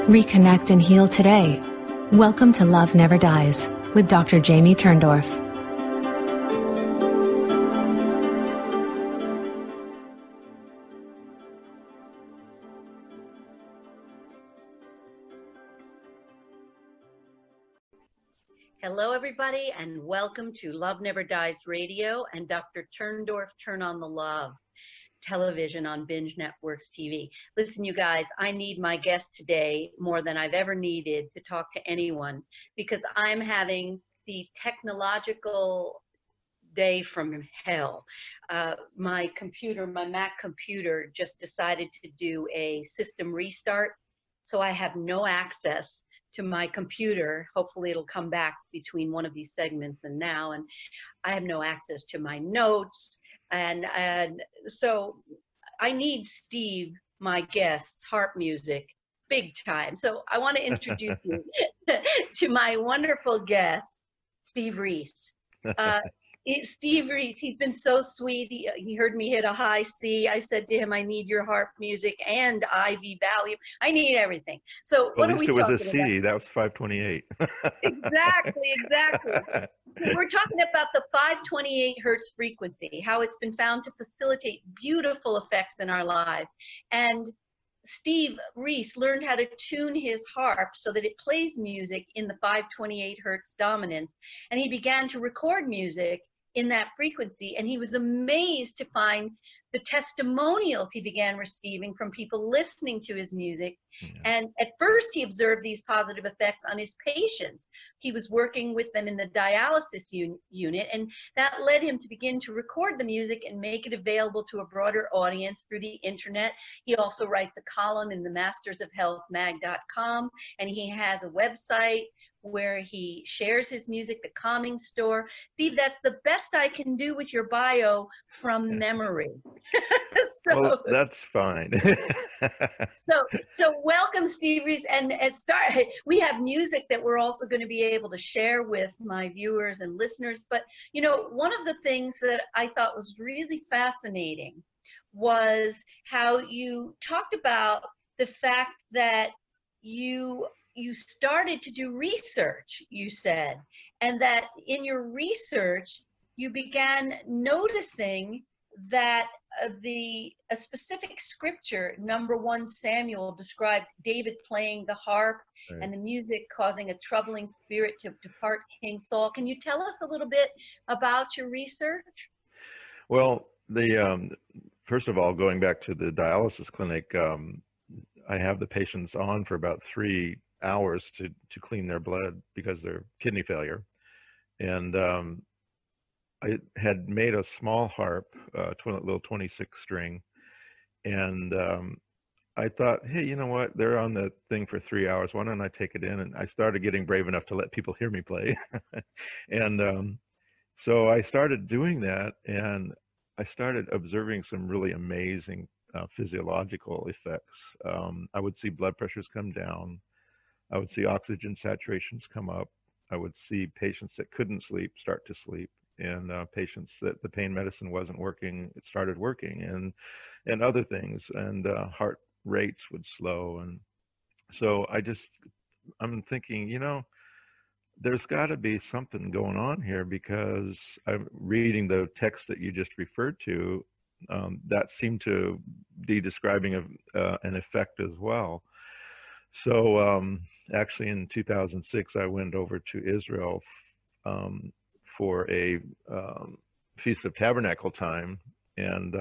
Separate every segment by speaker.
Speaker 1: Reconnect and heal today. Welcome to Love Never Dies with Dr. Jamie Turndorf.
Speaker 2: Hello, everybody, and welcome to Love Never Dies Radio and Dr. Turndorf Turn on the Love television on Binge Networks TV. Listen, you guys, I need my guest today more than I've ever needed to talk to anyone because I'm having the technological day from hell. My Mac computer just decided to do a system restart, so I have no access to my computer. Hopefully it'll come back between one of these segments and now, and I have no access to my notes. And so I need Steve, my guest's harp music, big time. So I want to introduce you to my wonderful guest, Steve Reese. Steve Reese, he's been so sweet. He heard me hit a high C. I said to him, I need your harp music and IV Valium. I need everything. So
Speaker 3: well,
Speaker 2: what are we talking about?
Speaker 3: At least it was a C. That was 528.
Speaker 2: Exactly. We're talking about the 528 hertz frequency, how it's been found to facilitate beautiful effects in our lives. And Steve Reese learned how to tune his harp so that it plays music in the 528 hertz dominance. And he began to record music in that frequency. And he was amazed to find the testimonials he began receiving from people listening to his music. Yeah. And at first he observed these positive effects on his patients. He was working with them in the dialysis unit, and that led him to begin to record the music and make it available to a broader audience through the internet. He also writes a column in the mastersofhealthmag.com, and he has a website where he shares his music, The Calming Store. Steve, that's the best I can do with your bio from memory.
Speaker 3: Well, that's fine.
Speaker 2: so welcome, Steve Reese, and we have music that we're also going to be able to share with my viewers and listeners. But you know, one of the things that I thought was really fascinating was how you talked about the fact that you started to do research, you said, and that in your research, you began noticing that a specific scripture, number 1 Samuel, described David playing the harp, right, and the music causing a troubling spirit to depart King Saul. Can you tell us a little bit about your research?
Speaker 3: Well, first of all, going back to the dialysis clinic, I have the patients on for about 3 hours to clean their blood because they're kidney failure. And I had made a small harp, little 26 string. And I thought, hey, you know what? They're on the thing for 3 hours. Why don't I take it in? And I started getting brave enough to let people hear me play. And so I started doing that, and I started observing some really amazing physiological effects. I would see blood pressures come down. I would see oxygen saturations come up. I would see patients that couldn't sleep start to sleep, and patients that the pain medicine wasn't working, it started working, and other things, and heart rates would slow. And so I'm thinking, you know, there's got to be something going on here, because I'm reading the text that you just referred to, that seemed to be describing an effect as well. So actually in 2006, I went over to Israel for a Feast of Tabernacle time. And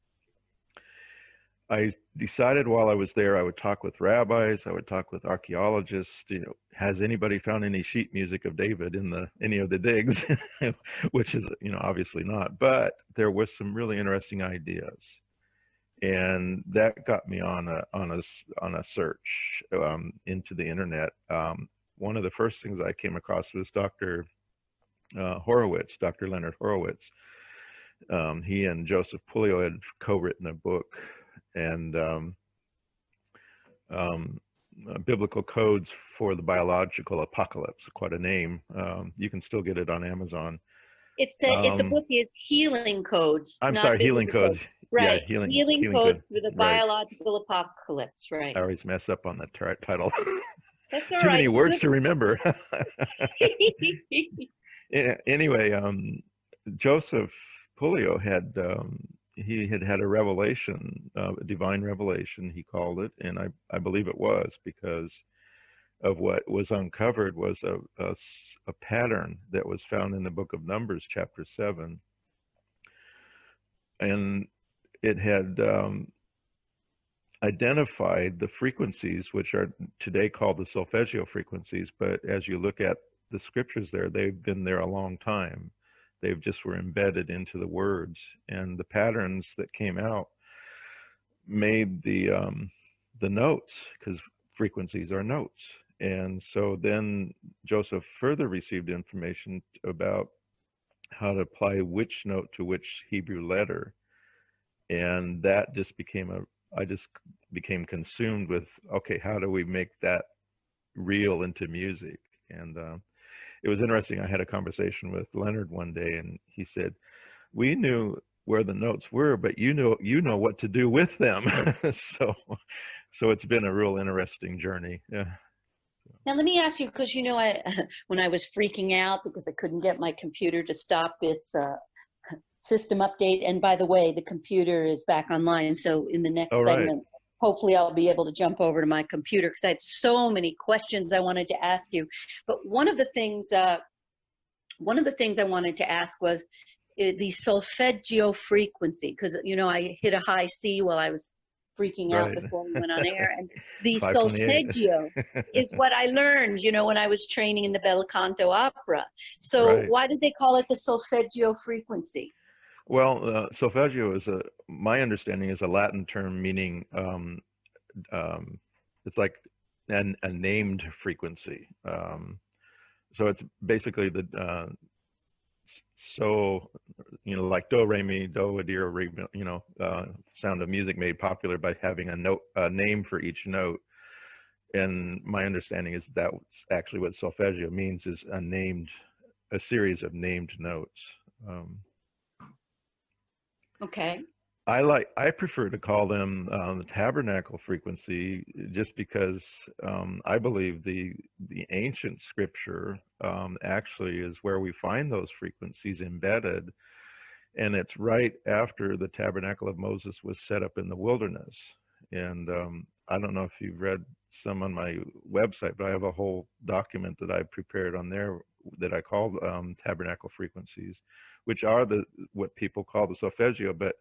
Speaker 3: I decided while I was there, I would talk with rabbis, I would talk with archaeologists, you know, has anybody found any sheet music of David in any of the digs? Which is, you know, obviously not, but there was some really interesting ideas. And that got me on a search into the internet. One of the first things I came across was Dr. Horowitz, Dr. Leonard Horowitz. He and Joseph Puleo had co-written a book, and Biblical Codes for the Biological Apocalypse, quite a name. You can still get it on Amazon.
Speaker 2: It said the book is Healing Codes.
Speaker 3: I'm sorry, Healing Codes.
Speaker 2: Right.
Speaker 3: healing
Speaker 2: Healing
Speaker 3: code.
Speaker 2: code for the
Speaker 3: Right.
Speaker 2: biological apocalypse. Right.
Speaker 3: I always mess up on the title.
Speaker 2: That's all
Speaker 3: Too
Speaker 2: right.
Speaker 3: many words to remember. Anyway, Joseph Puleo had he had a revelation, a divine revelation, he called it, and I believe it was because of what was uncovered was a pattern that was found in the book of Numbers, chapter 7, and it had identified the frequencies which are today called the solfeggio frequencies, but as you look at the scriptures there, they've been there a long time. They've just were embedded into the words, and the patterns that came out made the notes, because frequencies are notes. And so then Joseph further received information about how to apply which note to which Hebrew letter, and that just became I just became consumed with, okay, how do we make that real into music? And it was interesting. I had a conversation with Leonard one day, and he said, we knew where the notes were, but you know what to do with them. So it's been a real interesting journey. Yeah.
Speaker 2: Now let me ask you, because I when I was freaking out because I couldn't get my computer to stop its system update, and by the way, the computer is back online, so in the next
Speaker 3: Oh, right.
Speaker 2: segment, hopefully I'll be able to jump over to my computer because I had so many questions I wanted to ask you. But one of the things I wanted to ask was the solfeggio frequency, because I hit a high C while I was freaking out
Speaker 3: Right.
Speaker 2: before we went on air, and the
Speaker 3: 528.
Speaker 2: solfeggio is what I learned when I was training in the bel canto opera. So
Speaker 3: Right.
Speaker 2: why did they call it the solfeggio frequency?
Speaker 3: Well, solfeggio is my understanding is a Latin term meaning it's like a named frequency. So it's basically the so like do re mi do a dir re, Sound of Music made popular by having a name for each note. And my understanding is that's actually what solfeggio means, is a series of named notes.
Speaker 2: Okay.
Speaker 3: I prefer to call them the tabernacle frequency, just because I believe the ancient scripture actually is where we find those frequencies embedded, and it's right after the tabernacle of Moses was set up in the wilderness. And I don't know if you've read some on my website, but I have a whole document that I prepared on there that I call tabernacle frequencies, which are what people call the solfeggio. But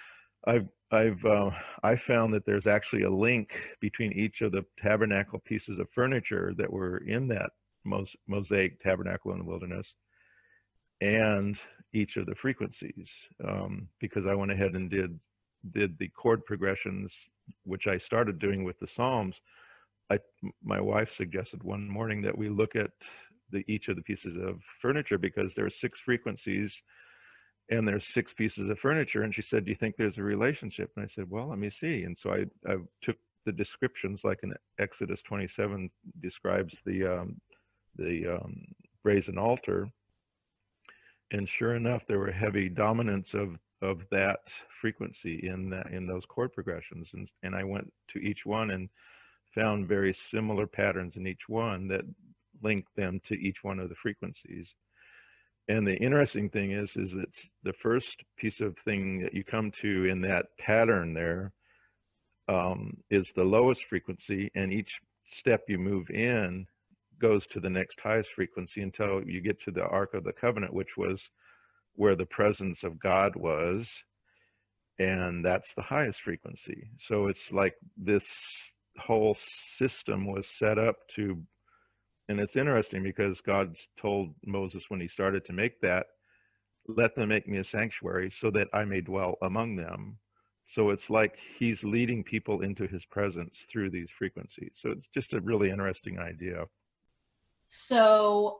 Speaker 3: I found that there's actually a link between each of the tabernacle pieces of furniture that were in that mosaic tabernacle in the wilderness and each of the frequencies, because I went ahead and did the chord progressions, which I started doing with the Psalms. My wife suggested one morning that we look at each of the pieces of furniture, because there are 6 frequencies and there's 6 pieces of furniture. And she said, do you think there's a relationship? And I said, well, let me see. And so I took the descriptions, like in Exodus 27 describes the brazen altar. And sure enough, there were heavy dominance of that frequency in those chord progressions. And I went to each one and found very similar patterns in each one that linked them to each one of the frequencies. And the interesting thing is that the first piece of thing that you come to in that pattern there is the lowest frequency, and each step you move in goes to the next highest frequency until you get to the Ark of the Covenant, which was where the presence of God was, and that's the highest frequency. So it's like this whole system was set up to. And it's interesting because God's told Moses when he started to make that, let them make me a sanctuary so that I may dwell among them. So it's like he's leading people into his presence through these frequencies. So it's just a really interesting idea.
Speaker 2: So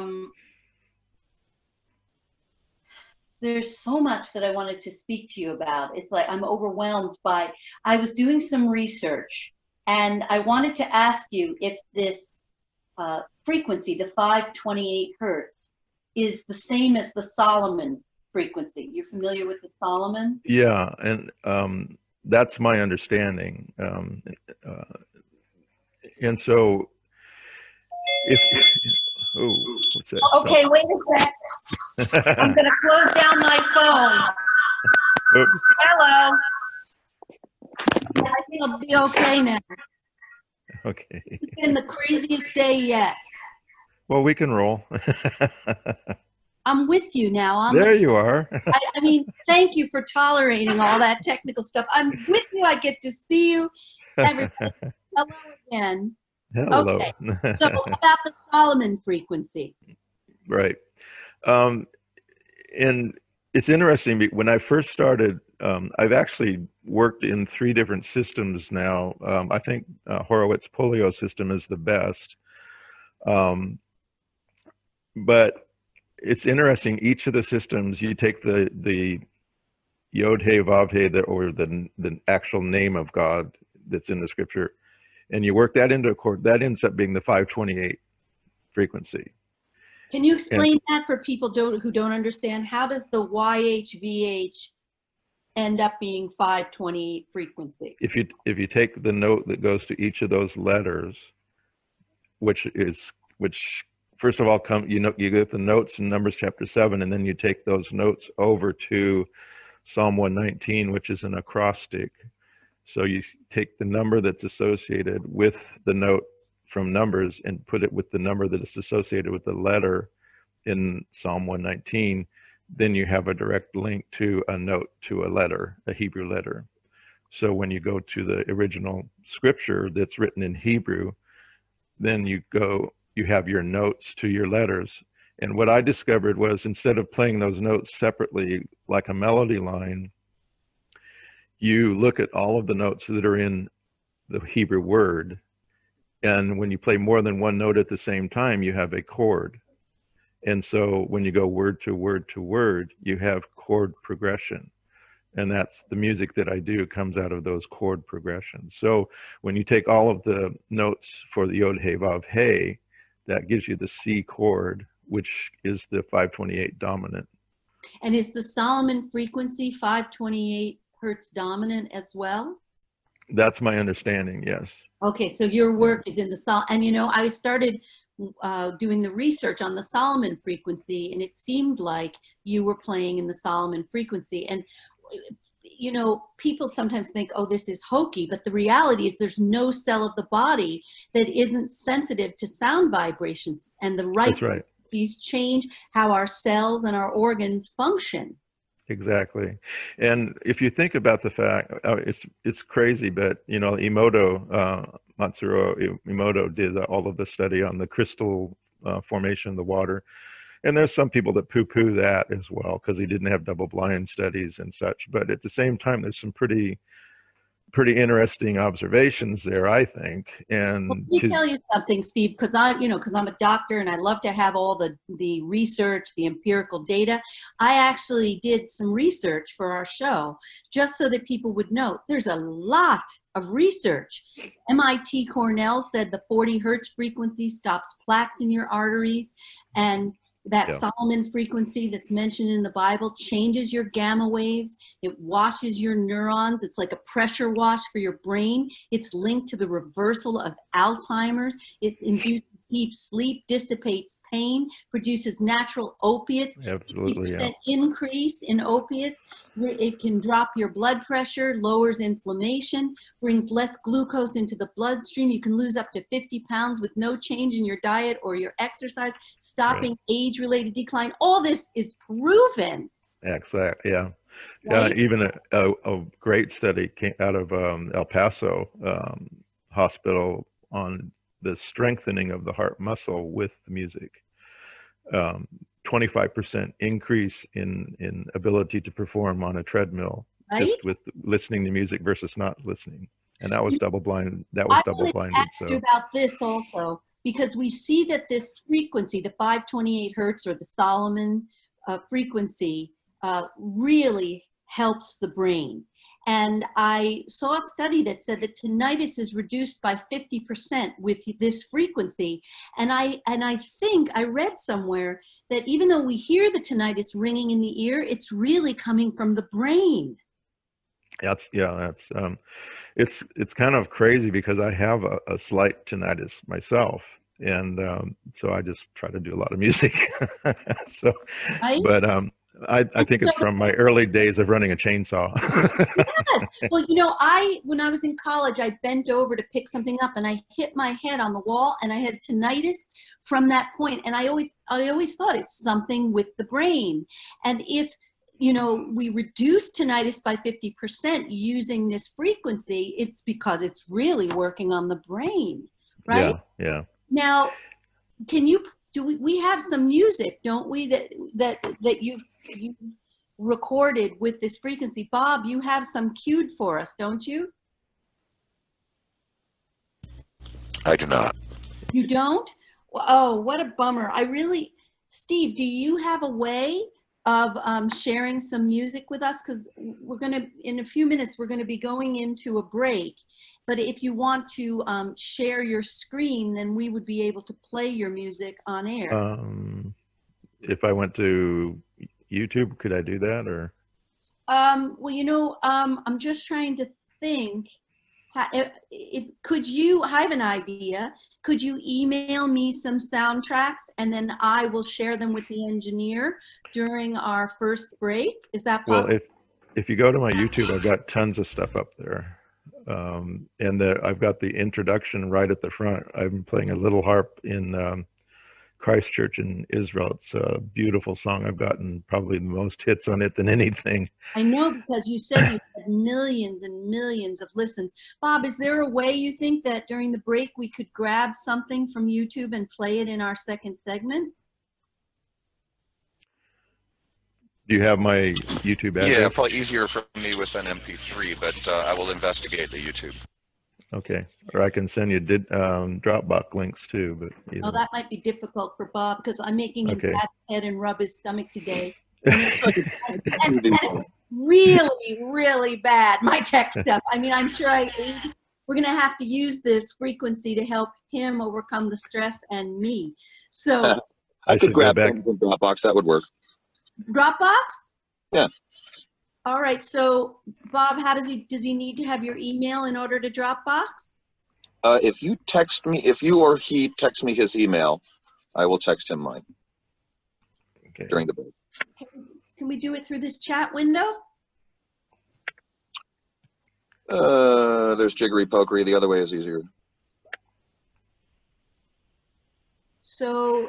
Speaker 2: there's so much that I wanted to speak to you about. It's like I'm overwhelmed I was doing some research, and I wanted to ask you if this frequency, the 528 hertz, is the same as the Solomon frequency. You're familiar with the Solomon?
Speaker 3: Yeah, and that's my understanding. And so if oh, what's that?
Speaker 2: Okay, wait a sec. I'm going to close down my phone.
Speaker 3: Oops.
Speaker 2: Hello. I think I'll be okay now.
Speaker 3: Okay.
Speaker 2: It's been the craziest day yet.
Speaker 3: Well, we can roll.
Speaker 2: I'm with you now.
Speaker 3: There you are.
Speaker 2: I mean, thank you for tolerating all that technical stuff. I'm with you. I get to see you. Everybody, hello again.
Speaker 3: Hello.
Speaker 2: Okay. So about the Solomon frequency.
Speaker 3: Right. And it's interesting. When I first started, I've actually worked in 3 different systems now. I think Horowitz Polio system is the best. But it's interesting. Each of the systems, you take the Yod He Vav He, or the actual name of God that's in the scripture, and you work that into a chord. That ends up being the 528 frequency.
Speaker 2: Can you explain that for people who don't understand? How does the YHVH end up being 528 frequency?
Speaker 3: If you take the note that goes to each of those letters, which first of all you get the notes in Numbers chapter 7, and then you take those notes over to Psalm 119, which is an acrostic. So you take the number that's associated with the note from Numbers and put it with the number that is associated with the letter in Psalm 119, then you have a direct link to a note to a letter, a Hebrew letter. So when you go to the original scripture that's written in Hebrew, then you have your notes to your letters. And what I discovered was, instead of playing those notes separately like a melody line, you look at all of the notes that are in the Hebrew word. And when you play more than one note at the same time, you have a chord. And so when you go word to word to word, you have chord progression. And that's the music that I do comes out of those chord progressions. So when you take all of the notes for the Yod He Vav He, that gives you the C chord, which is the 528 dominant.
Speaker 2: And is the Solomon frequency 528 hertz dominant as well?
Speaker 3: That's my understanding, yes.
Speaker 2: Okay, so your work is in the Sol, and I started doing the research on the Solomon frequency, and it seemed like you were playing in the Solomon frequency. And people sometimes think, oh, this is hokey, but the reality is there's no cell of the body that isn't sensitive to sound vibrations, and the right frequencies change how our cells and our organs function.
Speaker 3: Exactly. And if you think about the fact, it's crazy, but Emoto, Matsuro Emoto did all of the study on the crystal formation of the water. And there's some people that poo-poo that as well, because he didn't have double-blind studies and such. But at the same time, there's some pretty interesting observations there, I think. And
Speaker 2: let me tell you something, Steve, because I'm a doctor and I love to have all the research, the empirical data. I actually did some research for our show just so that people would know there's a lot of research. MIT Cornell said the 40 hertz frequency stops plaques in your arteries, and that Solomon frequency that's mentioned in the Bible changes your gamma waves. It washes your neurons. It's like a pressure wash for your brain. It's linked to the reversal of Alzheimer's. It induces deep sleep, dissipates pain, produces natural opiates.
Speaker 3: Absolutely, yeah.
Speaker 2: Increase in opiates. It can drop your blood pressure, lowers inflammation, brings less glucose into the bloodstream. You can lose up to 50 pounds with no change in your diet or your exercise, stopping age-related decline. All this is proven.
Speaker 3: Exactly, yeah.
Speaker 2: Right?
Speaker 3: Even a great study came out of El Paso hospital on the strengthening of the heart muscle with the music. 25% increase in ability to perform on a treadmill, just with listening to music versus not listening. And that was double-blind. That was double-blinded.
Speaker 2: I wanted to ask you about this also, because we see that this frequency, the 528 hertz or the Solomon frequency, really helps the brain. And I saw a study that said that tinnitus is reduced by 50% with this frequency. And I think I read somewhere
Speaker 4: that even though we hear the tinnitus ringing in the ear, it's really coming from the brain.
Speaker 3: That's it's kind of crazy because I have a slight tinnitus myself, and so I just try to do a lot of music. So,
Speaker 4: Right?
Speaker 3: but I think it's from my early days of running a chainsaw.
Speaker 4: Yes. Well, when I was in college, I bent over to pick something up and I hit my head on the wall and I had tinnitus from that point. And I always thought it's something with the brain. And if, we reduce tinnitus by 50% using this frequency, it's because it's really working on the brain, right?
Speaker 3: Yeah.
Speaker 4: Now, we have some music, don't we, that you recorded with this frequency. Bob, you have some cued for us, don't you?
Speaker 5: I do not.
Speaker 4: You don't? Oh, what a bummer. Steve, do you have a way of sharing some music with us? Because in a few minutes, we're going to be going into a break. But if you want to share your screen, then we would be able to play your music on air.
Speaker 3: If I went to YouTube, could I do that, or?
Speaker 4: Well, I'm just trying to think. I have an idea. Could you email me some soundtracks and then I will share them with the engineer during our first break? Is that possible?
Speaker 3: Well, if you go to my YouTube, I've got tons of stuff up there. And I've got the introduction right at the front. I'm playing a little harp in Christchurch in Israel. It's a beautiful song. I've gotten probably the most hits on it than anything.
Speaker 4: I know, because you said you had millions and millions of listens. Bob, is there a way you think that during the break we could grab something from YouTube and play it in our second segment?
Speaker 3: Do you have my YouTube address?
Speaker 5: Yeah, probably easier for me with an MP3, but I will investigate the YouTube.
Speaker 3: Okay, or I can send you Dropbox links too. But
Speaker 4: Oh, that might be difficult for Bob because I'm making him pat his head and rub his stomach today. and it's really, really bad, my tech stuff. I mean, I'm sure we're going to have to use this frequency to help him overcome the stress and me. So
Speaker 6: I could grab back from Dropbox. That would work.
Speaker 4: Dropbox?
Speaker 6: Yeah.
Speaker 4: All right. So, Bob, does he need to have your email in order to Dropbox?
Speaker 6: If you or he text me his email, I will text him mine. Okay. During the break.
Speaker 4: Can we do it through this chat window?
Speaker 6: There's jiggery pokery. The other way is easier.
Speaker 4: So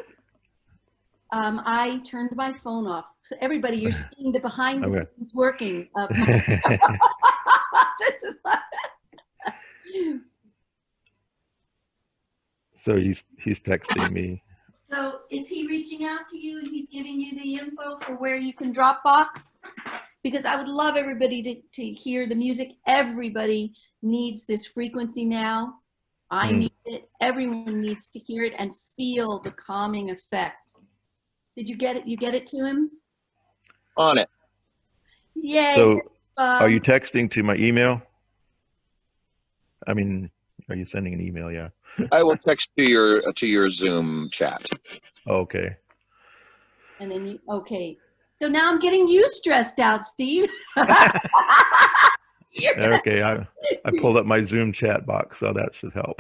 Speaker 4: I turned my phone off. So everybody, you're seeing the behind the scenes working of this is
Speaker 3: So he's texting me.
Speaker 4: So is he reaching out to you and he's giving you the info for where you can Dropbox? Because I would love everybody to hear the music. Everybody needs this frequency now. I need it. Everyone needs to hear it and feel the calming effect. Did you get it? You get it to him?
Speaker 6: On it.
Speaker 4: Yay.
Speaker 3: So are you texting to my email? I mean, are you sending an email? Yeah.
Speaker 6: I will text to your Zoom chat.
Speaker 3: Okay.
Speaker 4: And then okay. So now I'm getting you stressed out, Steve.
Speaker 3: Okay, I pulled up my Zoom chat box, so that should help.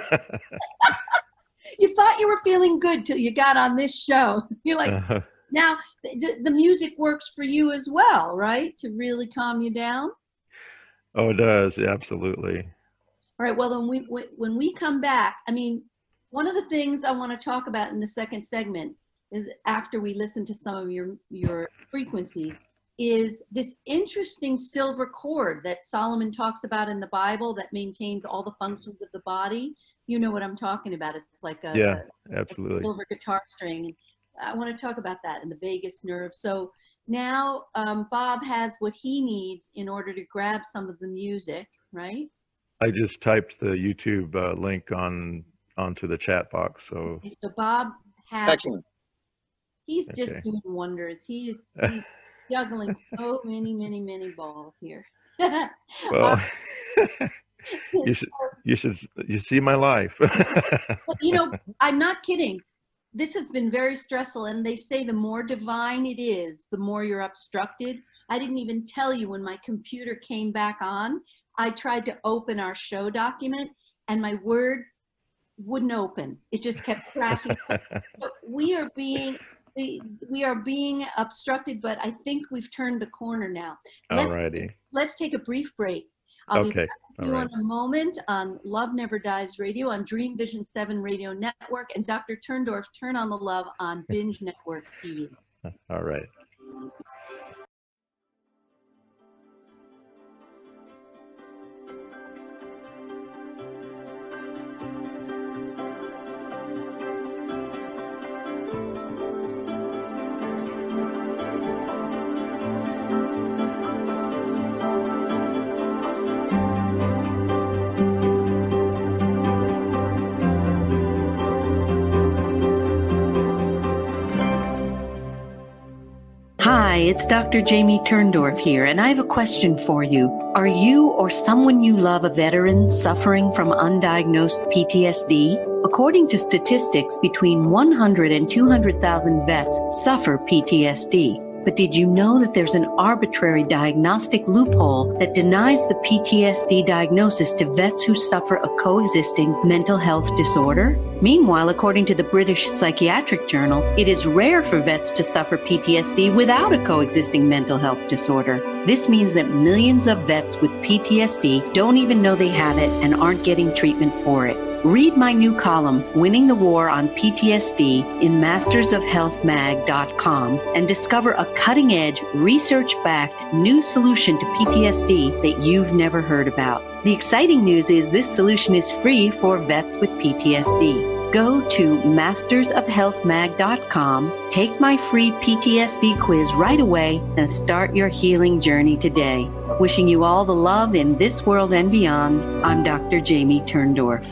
Speaker 4: You thought you were feeling good till you got on this show. You're like, now the music works for you as well, right? To really calm you down?
Speaker 3: Oh, it does. Absolutely.
Speaker 4: All right, well, then when we come back, I mean, one of the things I want to talk about in the second segment is after we listen to some of your frequency is this interesting silver cord that Solomon talks about in the Bible that maintains all the functions of the body. You know what I'm talking about. It's like
Speaker 3: absolutely.
Speaker 4: A silver guitar string. I want to talk about that and the vagus nerve. So now Bob has what he needs in order to grab some of the music, right?
Speaker 3: I just typed the YouTube link onto the chat box. So,
Speaker 4: okay, so Bob has.
Speaker 6: Excellent.
Speaker 4: He's just doing wonders. He's juggling so many balls here.
Speaker 3: Well, you see my life.
Speaker 4: But, I'm not kidding. this has been very stressful, and they say the more divine it is, the more you're obstructed. I didn't even tell you when my computer came back on, I tried to open our show document and my Word wouldn't open. It just kept crashing. So we are being obstructed, but I think we've turned the corner now. Let's take a brief break. I'll be back with you in a moment on Love Never Dies Radio on Dream Vision 7 Radio Network and Dr. Turndorf, Turn on the Love on Binge Networks TV.
Speaker 3: All right.
Speaker 7: Hi, it's Dr. Jamie Turndorf here, and I have a question for you. Are you or someone you love a veteran suffering from undiagnosed PTSD? According to statistics, between 100 and 200,000 vets suffer PTSD. But did you know that there's an arbitrary diagnostic loophole that denies the PTSD diagnosis to vets who suffer a coexisting mental health disorder? Meanwhile, according to the British Psychiatric Journal, it is rare for vets to suffer PTSD without a coexisting mental health disorder. This means that millions of vets with PTSD don't even know they have it and aren't getting treatment for it. Read my new column, Winning the War on PTSD, in mastersofhealthmag.com and discover a cutting-edge, research-backed new solution to PTSD that you've never heard about. The exciting news is this solution is free for vets with PTSD. Go to mastersofhealthmag.com, take my free PTSD quiz right away, and start your healing journey today. Wishing you all the love in this world and beyond, I'm Dr. Jamie Turndorf.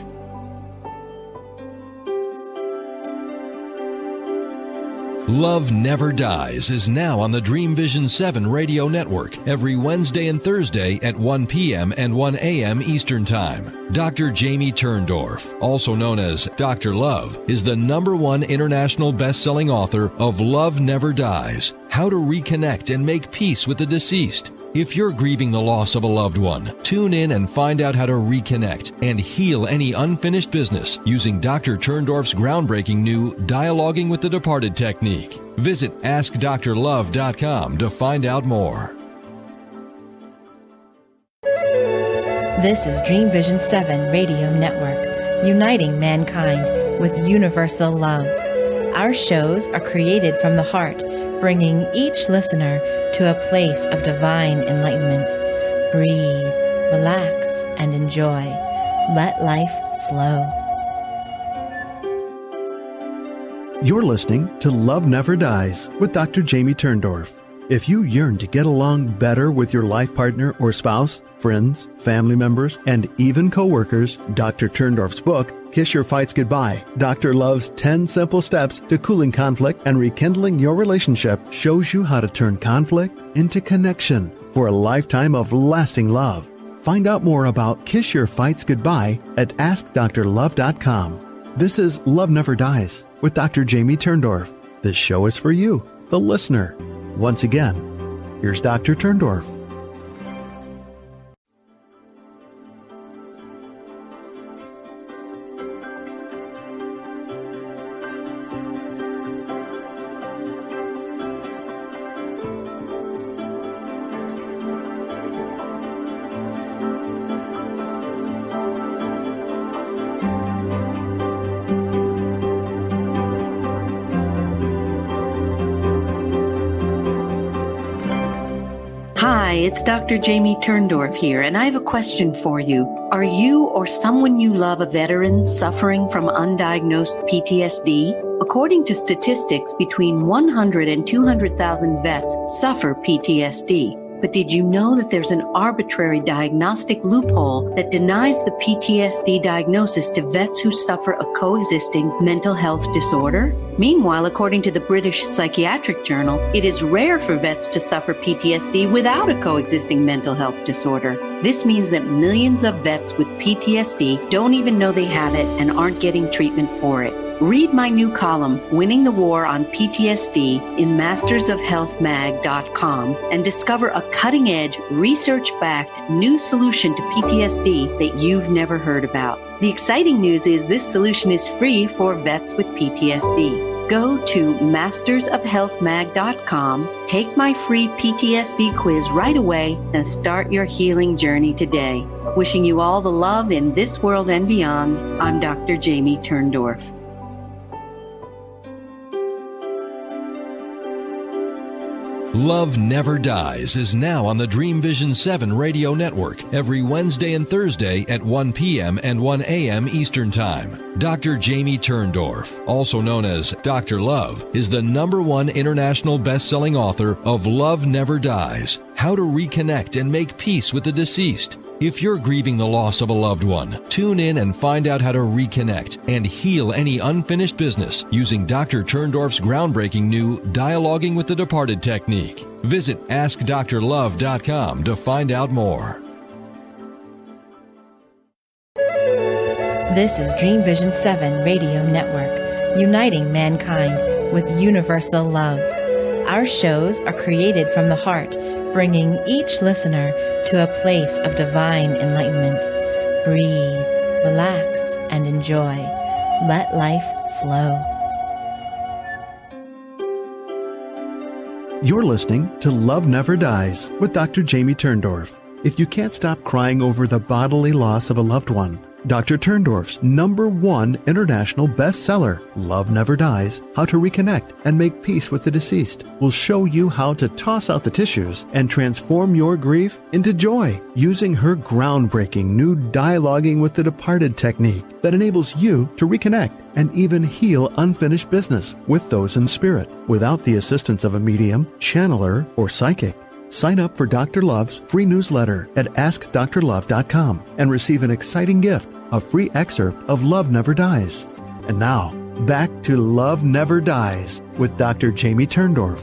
Speaker 8: Love Never Dies is now on the Dream Vision 7 radio network every Wednesday and Thursday at 1 p.m. and 1 a.m. Eastern Time. Dr. Jamie Turndorf, also known as Dr. Love, is the #1 international best-selling author of Love Never Dies, How to Reconnect and Make Peace with the Deceased. If you're grieving the loss of a loved one, tune in and find out how to reconnect and heal any unfinished business using Dr. Turndorf's groundbreaking new Dialoguing with the Departed technique. Visit AskDrLove.com to find out more.
Speaker 9: This is Dream Vision 7 Radio Network, uniting mankind with universal love. Our shows are created from the heart, bringing each listener to a place of divine enlightenment. Breathe, relax, and enjoy. Let life flow.
Speaker 10: You're listening to Love Never Dies with Dr. Jamie Turndorf. If you yearn to get along better with your life partner or spouse, friends, family members, and even coworkers, Dr. Turndorf's book, Kiss Your Fights Goodbye, Dr. Love's 10 Simple Steps to Cooling Conflict and Rekindling Your Relationship, shows you how to turn conflict into connection for a lifetime of lasting love. Find out more about Kiss Your Fights Goodbye at AskDrLove.com. This is Love Never Dies with Dr. Jamie Turndorf. This show is for you, the listener. Once again, here's Dr. Turndorf.
Speaker 7: Hi, it's Dr. Jamie Turndorf here, and I have a question for you. Are you or someone you love a veteran suffering from undiagnosed PTSD? According to statistics, between 100 and 200,000 vets suffer PTSD. But did you know that there's an arbitrary diagnostic loophole that denies the PTSD diagnosis to vets who suffer a coexisting mental health disorder? Meanwhile, according to the British Psychiatric Journal, it is rare for vets to suffer PTSD without a coexisting mental health disorder. This means that millions of vets with PTSD don't even know they have it and aren't getting treatment for it. Read my new column, Winning the War on PTSD, in mastersofhealthmag.com and discover a cutting-edge, research-backed new solution to PTSD that you've never heard about. The exciting news is this solution is free for vets with PTSD. Go to mastersofhealthmag.com, take my free PTSD quiz right away, and start your healing journey today. Wishing you all the love in this world and beyond, I'm Dr. Jamie Turndorf.
Speaker 8: Love Never Dies is now on the Dream Vision 7 radio network every Wednesday and Thursday at 1 p.m. and 1 a.m. Eastern Time. Dr. Jamie Turndorf, also known as Dr. Love, is the #1 international best-selling author of Love Never Dies, How to Reconnect and Make Peace with the Deceased. If you're grieving the loss of a loved one, tune in and find out how to reconnect and heal any unfinished business using Dr. Turndorf's groundbreaking new Dialoguing with the Departed technique. Visit AskDrLove.com to find out more.
Speaker 9: This is Dream Vision 7 Radio Network, uniting mankind with universal love. Our shows are created from the heart, bringing each listener to a place of divine enlightenment. Breathe, relax, and enjoy. Let life flow.
Speaker 10: You're listening to Love Never Dies with Dr. Jamie Turndorf. If you can't stop crying over the bodily loss of a loved one, Dr. Turndorf's #1 international bestseller, Love Never Dies, How to Reconnect and Make Peace with the Deceased, will show you how to toss out the tissues and transform your grief into joy using her groundbreaking new Dialoguing with the Departed technique that enables you to reconnect and even heal unfinished business with those in spirit without the assistance of a medium, channeler, or psychic. Sign up for Dr. Love's free newsletter at AskDrLove.com and receive an exciting gift, a free excerpt of Love Never Dies. And now, back to Love Never Dies with Dr. Jamie Turndorf.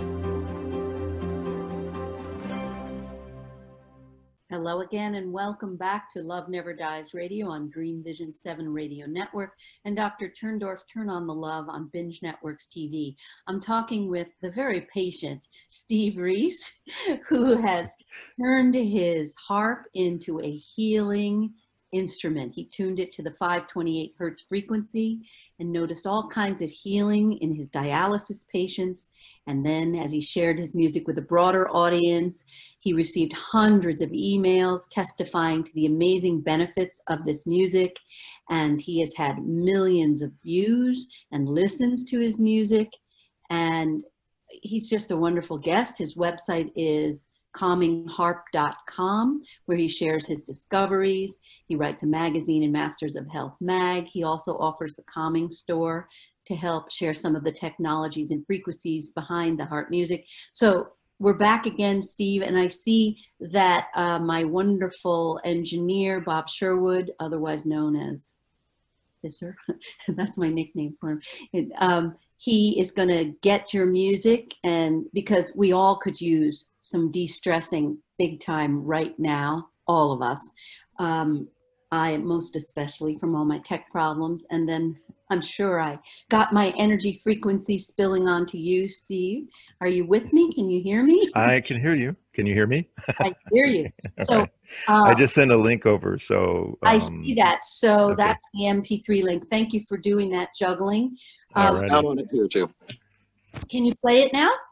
Speaker 4: Hello again and welcome back to Love Never Dies Radio on Dream Vision 7 Radio Network and Dr. Turndorf, Turn on the Love on Binge Networks TV. I'm talking with the very patient Steve Reese, who has turned his harp into a healing instrument. He tuned it to the 528 hertz frequency and noticed all kinds of healing in his dialysis patients. And then as he shared his music with a broader audience, he received hundreds of emails testifying to the amazing benefits of this music. And he has had millions of views and listens to his music. And he's just a wonderful guest. His website is calmingharp.com, where he shares his discoveries. He writes a magazine in Masters of Health Mag. He also offers the Calming Store to help share some of the technologies and frequencies behind the harp music. So we're back again, Steve, and I see that my wonderful engineer, Bob Sherwood, otherwise known as Pisser, that's my nickname for him, he is going to get your music, and because we all could use some de-stressing big time right now, all of us. I most especially from all my tech problems. And then I'm sure I got my energy frequency spilling onto you, Steve. Are you with me? Can you hear me?
Speaker 3: I can hear you. Can you hear me?
Speaker 4: I hear you. So
Speaker 3: I just sent a link over. So
Speaker 4: I see that. So
Speaker 3: okay.
Speaker 4: That's the MP3 link. Thank you for doing that juggling.
Speaker 6: I'm on it here too.
Speaker 4: Can you play it now?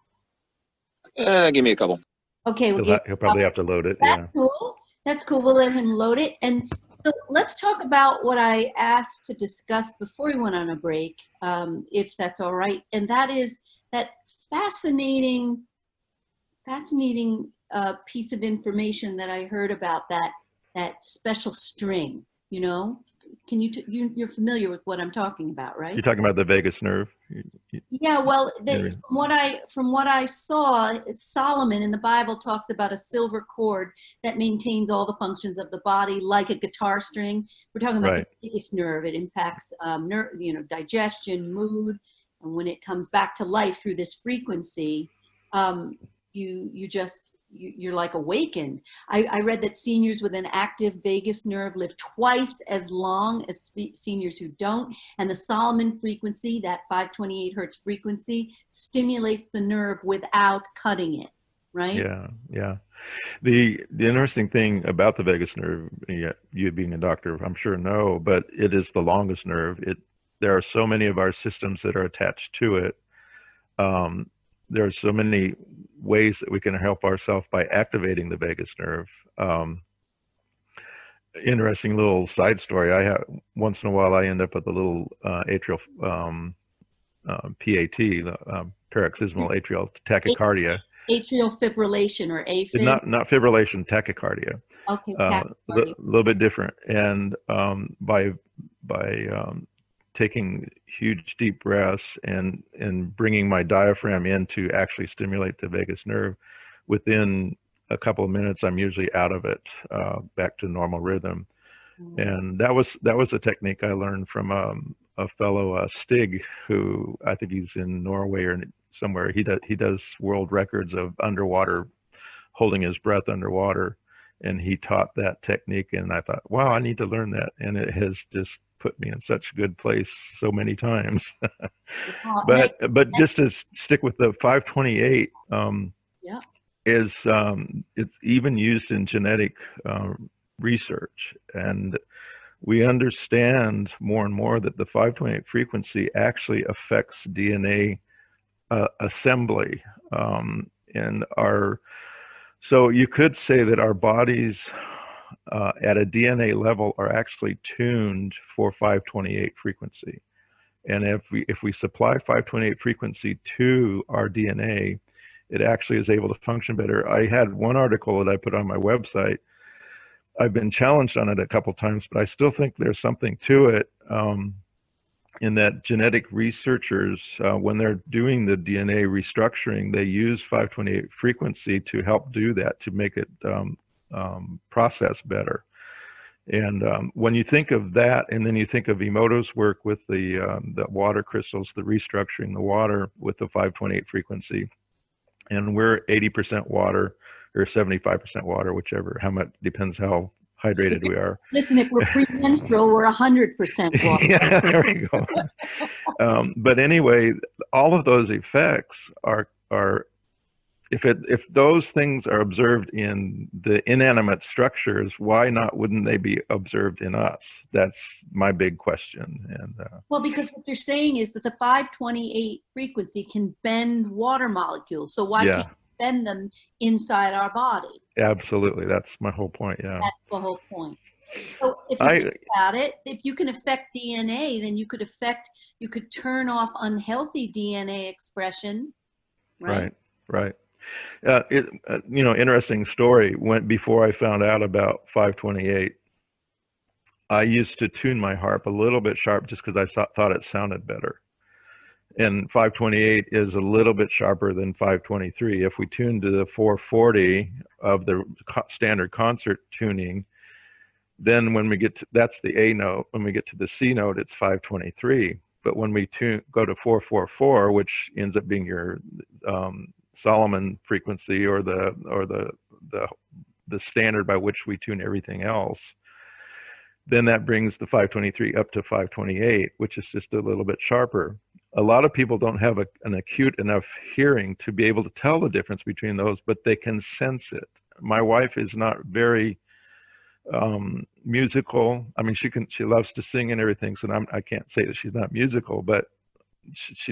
Speaker 6: Give me a couple.
Speaker 4: Okay,
Speaker 3: he'll probably have to load it.
Speaker 4: That's
Speaker 3: yeah.
Speaker 4: cool. That's cool. We'll let him load it. And so let's talk about what I asked to discuss before we went on a break, if that's all right. And that is that fascinating piece of information that I heard about that special string. You know, can you're familiar with what I'm talking about, right?
Speaker 3: You're talking about the vagus nerve.
Speaker 4: Yeah, well, from what I saw, Solomon in the Bible talks about a silver cord that maintains all the functions of the body, like a guitar string. We're talking about the vagus nerve. It impacts digestion, mood, And when it comes back to life through this frequency, you're like awakened. I read that seniors with an active vagus nerve live twice as long as seniors who don't. And the Solomon frequency, that 528 hertz frequency, stimulates the nerve without cutting it, right?
Speaker 3: Yeah, yeah. The interesting thing about the vagus nerve, you being a doctor, I'm sure know, but it is the longest nerve. There are so many of our systems that are attached to it. There are so many ways that we can help ourselves by activating the vagus nerve. Interesting little side story. I have once in a while I end up with a little atrial PAT, paroxysmal atrial tachycardia.
Speaker 4: Atrial fibrillation or AFib?
Speaker 3: Not fibrillation, tachycardia.
Speaker 4: Okay,
Speaker 3: A little bit different. And by taking huge deep breaths and bringing my diaphragm in to actually stimulate the vagus nerve, within a couple of minutes, I'm usually out of it, back to normal rhythm. And that was a technique I learned from a fellow, Stig, who I think he's in Norway or somewhere. He does world records of underwater, holding his breath underwater. And he taught that technique, and I thought, wow, I need to learn that. And it has just put me in such a good place so many times. But just to stick with the 528, it's even used in genetic research, and we understand more and more that the 528 frequency actually affects DNA assembly, and so you could say that our bodies at a DNA level are actually tuned for 528 frequency. And if we supply 528 frequency to our DNA, it actually is able to function better. I had one article that I put on my website. I've been challenged on it a couple times, but I still think there's something to it, in that genetic researchers, when they're doing the DNA restructuring, they use 528 frequency to help do that, to make it process better. And when you think of that, and then you think of Emoto's work with the water crystals, the restructuring the water with the 528 frequency, and we're 80% water or 75% water, whichever, how much, depends how hydrated we are.
Speaker 4: Listen, if we're premenstrual, we're 100% water.
Speaker 3: Yeah, there we go. But anyway, all of those effects are if those things are observed in the inanimate structures, why not wouldn't they be observed in us? That's my big question. And
Speaker 4: well, because what you're saying is that the 528 frequency can bend water molecules. So why can't we bend them inside our body?
Speaker 3: Absolutely. That's my whole point. Yeah.
Speaker 4: That's the whole point. So if you think about it, if you can affect DNA, then you could turn off unhealthy DNA expression. Right.
Speaker 3: Right. Interesting story. Before I found out about 528, I used to tune my harp a little bit sharp just because I thought it sounded better. And 528 is a little bit sharper than 523. If we tune to the 440 of the standard concert tuning, then when we get to, that's the A note, when we get to the C note, it's 523. But when we go to 444, which ends up being your Solomon frequency, or the standard by which we tune everything else, then that brings the 523 up to 528, which is just a little bit sharper. A lot of people don't have an acute enough hearing to be able to tell the difference between those, but they can sense it. My wife is not very musical. I mean, she loves to sing and everything, so I can't say that she's not musical, but she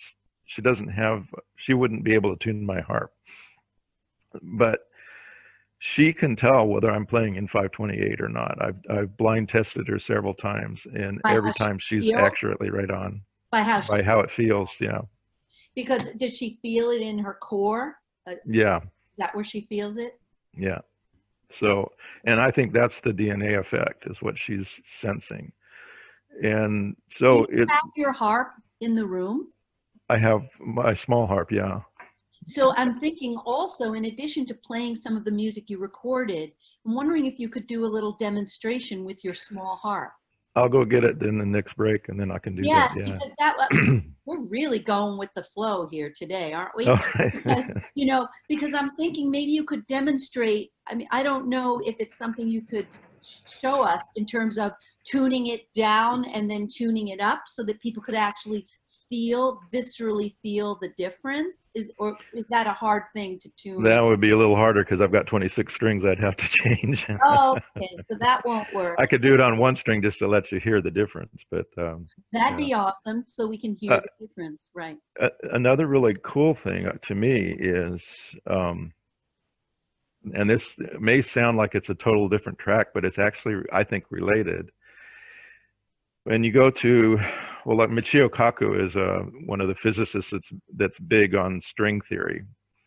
Speaker 3: wouldn't be able to tune my harp. But she can tell whether I'm playing in 528 or not. I've blind tested her several times, and every time she's accurately right on. By how it feels, yeah.
Speaker 4: Because does she feel it in her core?
Speaker 3: Yeah.
Speaker 4: Is that where she feels it?
Speaker 3: Yeah. So, and I think that's the DNA effect, is what she's sensing. And so
Speaker 4: Do you have your harp in the room?
Speaker 3: I have my small harp, yeah.
Speaker 4: So I'm thinking also, in addition to playing some of the music you recorded, I'm wondering if you could do a little demonstration with your small harp.
Speaker 3: I'll go get it in the next break, and then I can do
Speaker 4: yes,
Speaker 3: that. Yeah.
Speaker 4: because that we're really going with the flow here today, aren't we?
Speaker 3: Oh.
Speaker 4: Because, because I'm thinking maybe you could demonstrate. I mean, I don't know if it's something you could show us in terms of tuning it down and then tuning it up so that people could actually viscerally feel the difference. Is that a hard thing to tune?
Speaker 3: That would be a little harder because I've got 26 strings I'd have to change.
Speaker 4: Oh, okay, so that won't work.
Speaker 3: I could do it on one string just to let you hear the difference, but
Speaker 4: that'd be awesome, so we can hear the difference, right?
Speaker 3: Another really cool thing to me is, and this may sound like it's a total different track, but it's actually, I think, related. When you go to, well, like Michio Kaku is one of the physicists that's big on string theory.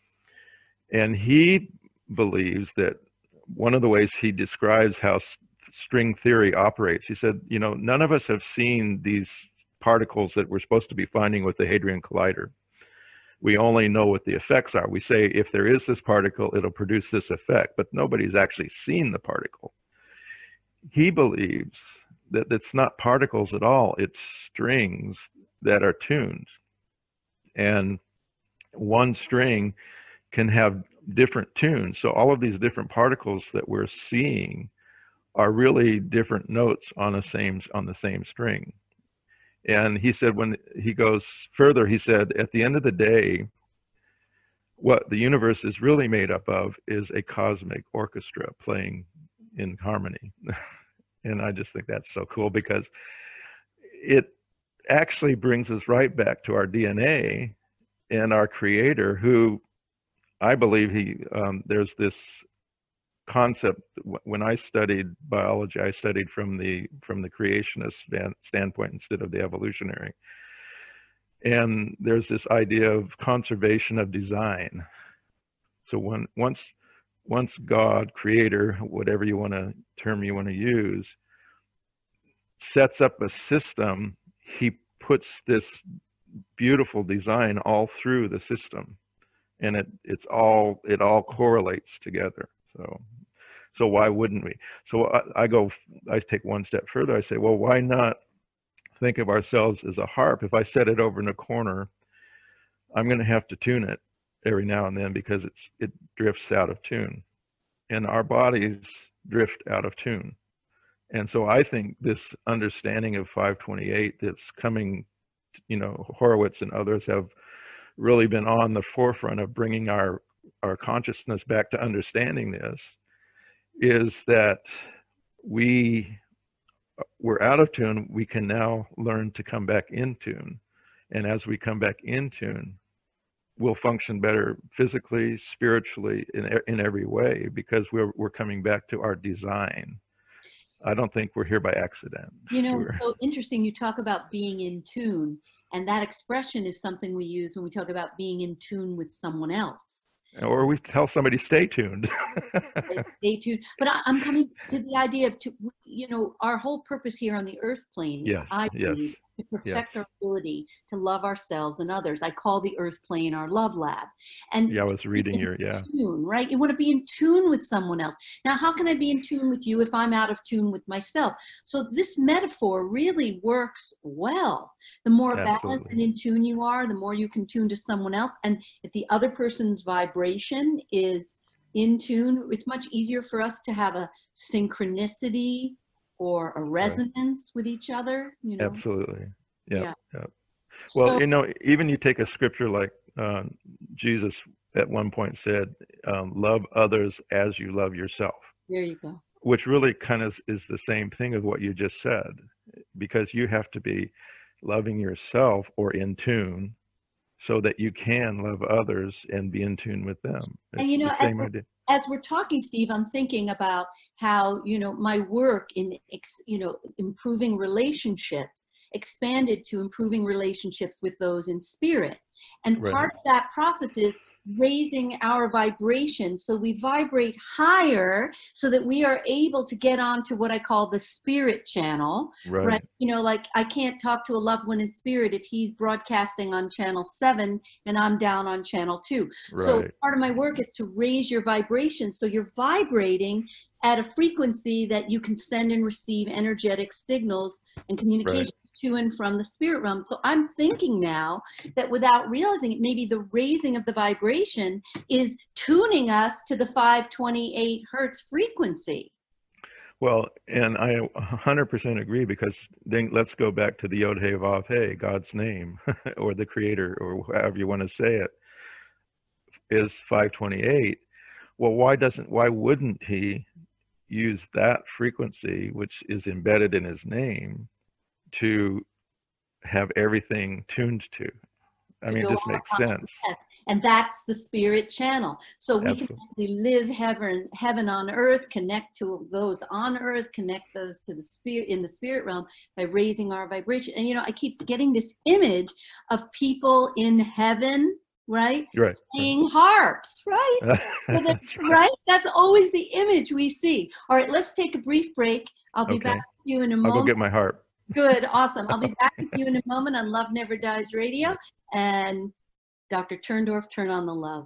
Speaker 3: And he believes that one of the ways he describes how string theory operates, he said, none of us have seen these particles that we're supposed to be finding with the Hadron Collider. We only know what the effects are. We say, if there is this particle, it'll produce this effect, but nobody's actually seen the particle. He believes that it's not particles at all, it's strings that are tuned. And one string can have different tunes. So all of these different particles that we're seeing are really different notes on the same string. And he said, when he goes further, he said, at the end of the day, what the universe is really made up of is a cosmic orchestra playing in harmony. And I just think that's so cool because it actually brings us right back to our DNA and our creator, who I believe there's this concept. When I studied biology, I studied from the creationist standpoint instead of the evolutionary. And there's this idea of conservation of design. So once God, creator, whatever term you want to use, sets up a system, he puts this beautiful design all through the system, and it all correlates together. So why wouldn't we? So I take one step further. I say, well, why not think of ourselves as a harp? If I set it over in a corner, I'm going to have to tune it every now and then because it drifts out of tune, and our bodies drift out of tune. And so I think this understanding of 528 that's coming, Horowitz and others have really been on the forefront of bringing our consciousness back to understanding this, is that we're out of tune. We can now learn to come back in tune. And as we come back in tune, we'll function better physically, spiritually, in every way, because we're coming back to our design. I don't think we're here by accident.
Speaker 4: It's so interesting. You talk about being in tune, and that expression is something we use when we talk about being in tune with someone else.
Speaker 3: Or we tell somebody, stay tuned.
Speaker 4: Stay tuned. But I'm coming to the idea of, our whole purpose here on the earth plane, I believe, to perfect our ability to love ourselves and others. I call the earth plane our love lab. And
Speaker 3: I was reading
Speaker 4: tune, right? You want to be in tune with someone else. Now, how can I be in tune with you if I'm out of tune with myself? So this metaphor really works well. The more balanced and in tune you are, the more you can tune to someone else. And if the other person's vibration is in tune, it's much easier for us to have a synchronicity or a resonance with each other.
Speaker 3: Absolutely. Yeah. Well, even you take a scripture like Jesus at one point said, love others as you love yourself.
Speaker 4: There you go.
Speaker 3: Which really kind of is the same thing as what you just said, because you have to be loving yourself or in tune so that you can love others and be in tune with them. It's the same idea.
Speaker 4: As we're talking, Steve, I'm thinking about how, my work in, improving relationships expanded to improving relationships with those in spirit. And part of that process is raising our vibration. So we vibrate higher so that we are able to get onto what I call the spirit channel, right? You know, like I can't talk to a loved one in spirit if he's broadcasting on channel 7 and I'm down on channel 2. So part of my work is to raise your vibration. So you're vibrating at a frequency that you can send and receive energetic signals and communication to and from the spirit realm. So I'm thinking now that without realizing it, maybe the raising of the vibration is tuning us to the 528 hertz frequency.
Speaker 3: Well, and I 100% agree, because then let's go back to the Yod He Vav He, God's name, or the creator, or however you want to say it, is 528. Well, why wouldn't he use that frequency, which is embedded in his name, to have everything tuned to? I mean, it just makes sense.
Speaker 4: Yes. And that's the spirit channel. So we can actually live heaven on earth, connect to those on earth, connect those to the spirit in the spirit realm by raising our vibration. And, you know, I keep getting this image of people in heaven, right? Playing harps, right? So that's right. That's always the image we see. All right, let's take a brief break. I'll be back with you in a moment.
Speaker 3: I'll go get my harp.
Speaker 4: Good, awesome. I'll be back with you in a moment on Love Never Dies Radio. And Dr. Turndorf, turn on the love.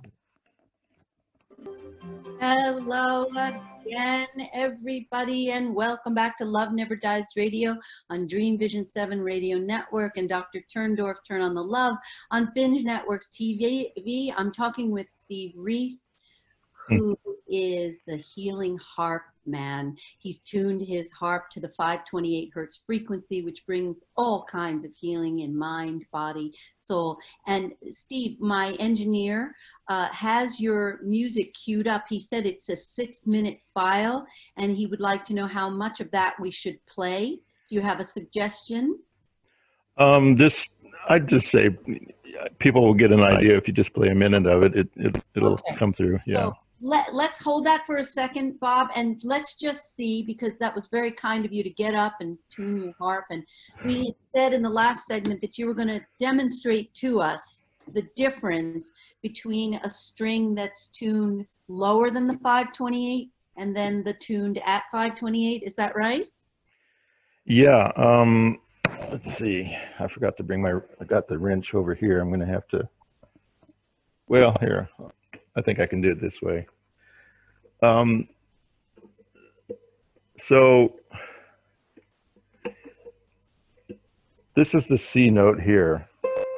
Speaker 4: Hello again, everybody, and welcome back to Love Never Dies Radio on Dream Vision 7 Radio Network, and Dr. Turndorf, turn on the love on Binge Networks TV. I'm talking with Steve Reese, who is the healing harp man. He's tuned his harp to the 528 hertz frequency, which brings all kinds of healing in mind, body, soul. And Steve, my engineer, has your music queued up. He said it's a 6-minute file, and he would like to know how much of that we should play. Do you have a suggestion?
Speaker 3: I'd just say people will get an idea if you just play a minute of it. It'll come through. Yeah. So
Speaker 4: let's hold that for a second, Bob, and let's just see, because that was very kind of you to get up and tune your harp. And we said in the last segment that you were going to demonstrate to us the difference between a string that's tuned lower than the 528 and then the tuned at 528. Is that right?
Speaker 3: Yeah. Let's see. I forgot to bring I got the wrench over here. I'm going to have to, well, here. I think I can do it this way. So this is the C note here.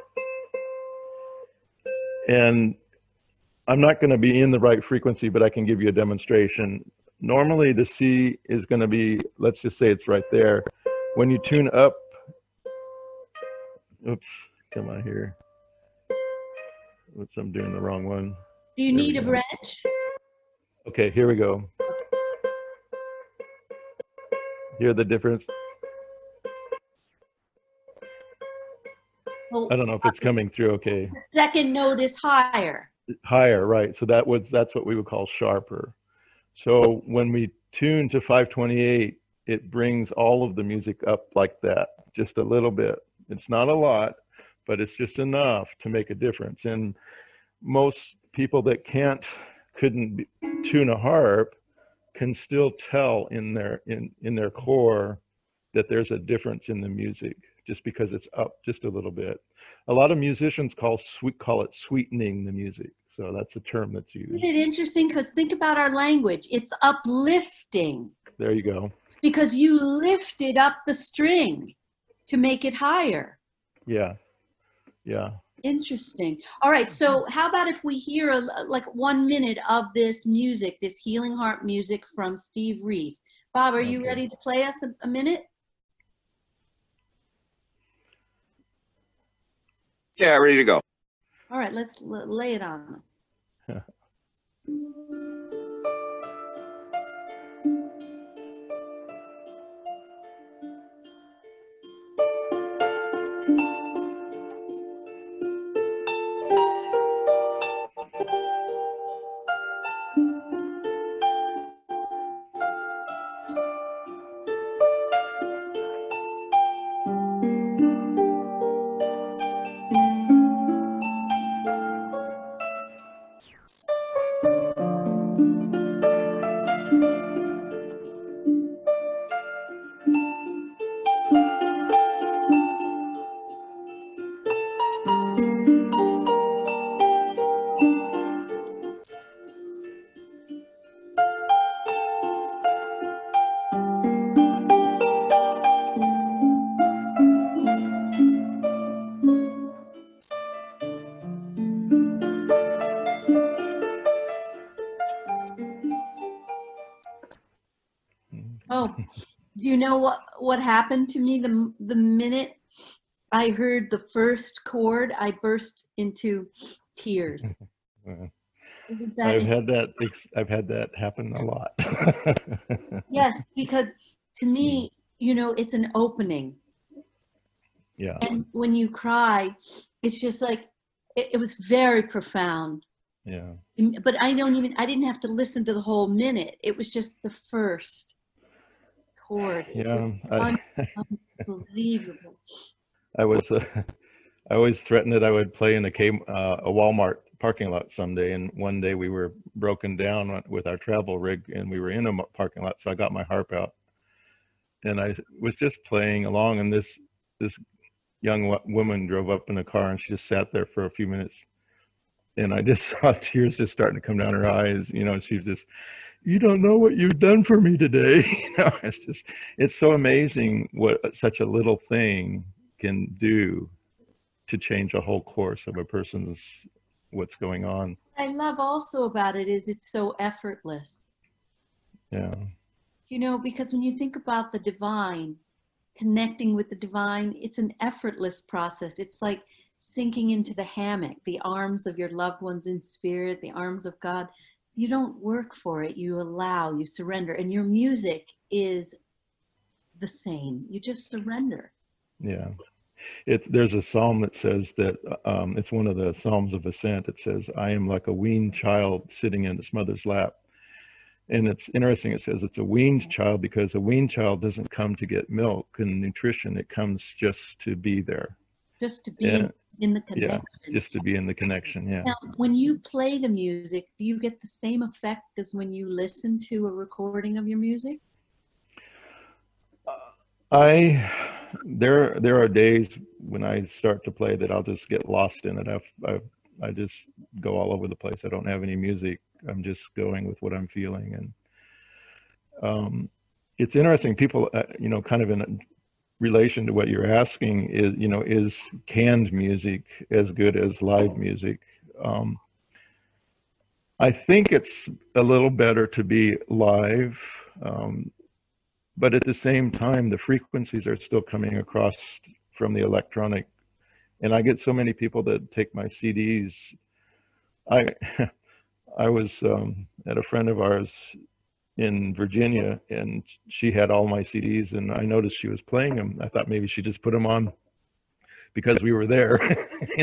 Speaker 3: And I'm not going to be in the right frequency, but I can give you a demonstration. Normally the C is going to be, let's just say it's right there. When you tune up, oops, come on here. Oops, I'm doing the wrong one.
Speaker 4: Do you need a wrench?
Speaker 3: Okay, here we go. Hear the difference?
Speaker 4: Well,
Speaker 3: I don't know if it's coming through okay.
Speaker 4: The second note is higher.
Speaker 3: Higher, right. So that's what we would call sharper. So when we tune to 528, it brings all of the music up like that, just a little bit. It's not a lot, but it's just enough to make a difference. And most people that couldn't tune a harp can still tell in their core that there's a difference in the music, just because it's up just a little bit. A lot of musicians call it sweetening the music. So that's a term that's used.
Speaker 4: Isn't it interesting? Because think about our language. It's uplifting.
Speaker 3: There you go.
Speaker 4: Because you lifted up the string to make it higher.
Speaker 3: Yeah. Yeah.
Speaker 4: Interesting. All right. So how about if we hear like 1 minute of this music, this healing harp music from Steve Reese? Bob, are you ready to play us a minute?
Speaker 6: Yeah, ready to go.
Speaker 4: All right. Let's lay it on us. Oh, do you know what happened to me the minute I heard the first chord? I burst into tears.
Speaker 3: I've had that happen a lot.
Speaker 4: Yes, because to me, you know, it's an opening.
Speaker 3: Yeah.
Speaker 4: And when you cry, it's just like, it was very profound.
Speaker 3: Yeah.
Speaker 4: But I didn't have to listen to the whole minute. It was just the first chord.
Speaker 3: Yeah.
Speaker 4: Unbelievable.
Speaker 3: I always threatened that I would play in a Walmart parking lot someday. And one day we were broken down with our travel rig and we were in a parking lot. So I got my harp out and I was just playing along, and this young woman drove up in a car and she just sat there for a few minutes. And I just saw tears just starting to come down her eyes. You know, she was just, "You don't know what you've done for me today." You know, it's so amazing what such a little thing can do to change a whole course of a person's what's going on.
Speaker 4: I love also about it is it's so effortless.
Speaker 3: Yeah.
Speaker 4: You know, because when you think about the divine, connecting with the divine, it's an effortless process. It's like sinking into the hammock, the arms of your loved ones in spirit, the arms of God. You don't work for it. You allow, you surrender. And your music is the same. You just surrender.
Speaker 3: Yeah. There's a psalm that says that, it's one of the Psalms of Ascent. It says, "I am like a weaned child sitting in its mother's lap." And it's interesting. It says it's a weaned child because a weaned child doesn't come to get milk and nutrition. It comes just to be there.
Speaker 4: Just to be in the connection.
Speaker 3: Yeah, just to be in the connection, yeah.
Speaker 4: Now, when you play the music, do you get the same effect as when you listen to a recording of your music?
Speaker 3: There are days when I start to play that I'll just get lost in it. I just go all over the place. I don't have any music. I'm just going with what I'm feeling. And it's interesting. People, you know, kind of in relation to what you're asking is, you know, is canned music as good as live music? I think it's a little better to be live. But at the same time, the frequencies are still coming across from the electronic. And I get so many people that take my CDs. I was at a friend of ours in Virginia, and she had all my CDs, and I noticed she was playing them. I thought maybe she just put them on because we were there. You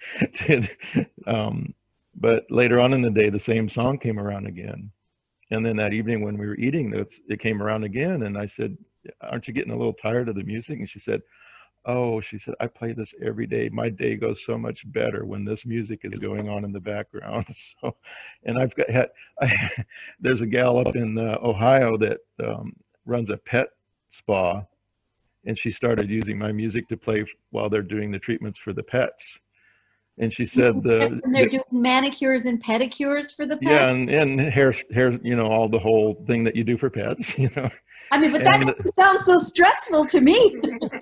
Speaker 3: know? But later on in the day, the same song came around again. And then that evening when we were eating, it came around again. And I said, "Aren't you getting a little tired of the music?" And she said, "Oh," she said, "I play this every day. My day goes so much better when this music is going on in the background." So, and there's a gal up in Ohio that runs a pet spa, and she started using my music to play while they're doing the treatments for the pets. And she said
Speaker 4: and they're doing manicures and pedicures for the pets?
Speaker 3: Yeah, and hair, you know, all the whole thing that you do for pets, you know.
Speaker 4: I mean, but that sounds so stressful to me.